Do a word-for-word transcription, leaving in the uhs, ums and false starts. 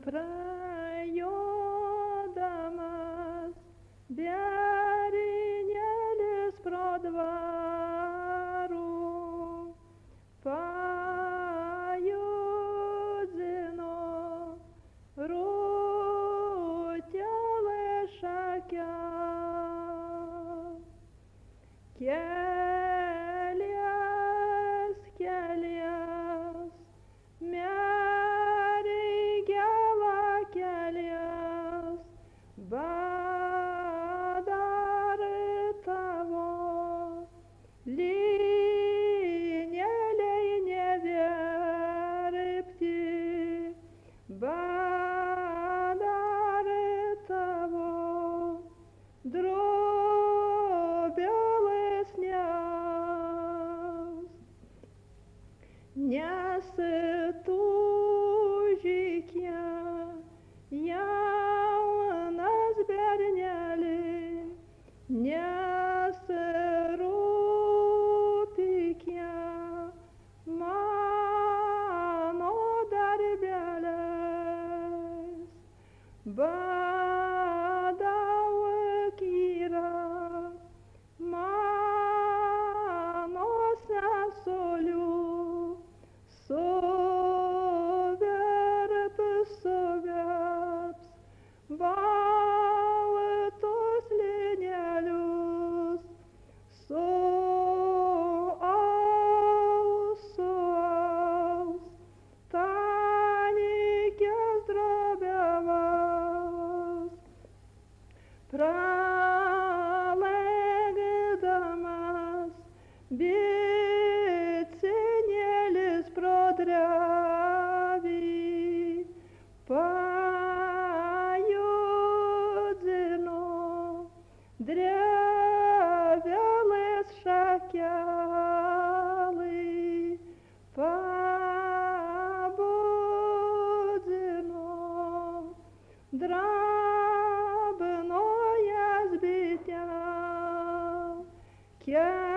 prajodamas berinėlis pro dvarų pajudino rūtelės šakelę. Kelias, kelias, mergela kelias, badar tavo linėliai neverpti, badar tavo drobelės nes. Nesitūžykė jaunas berneli, nesirūpykė mano darbeliais. Badauk yra mano sesolių, suverp, suverps baltus linelius, suaus, suaus tanikės drobeles. Pralengdamas bicinėlis pro drevį pajudino drevelės šakelį, pabudino drabno jas bitę.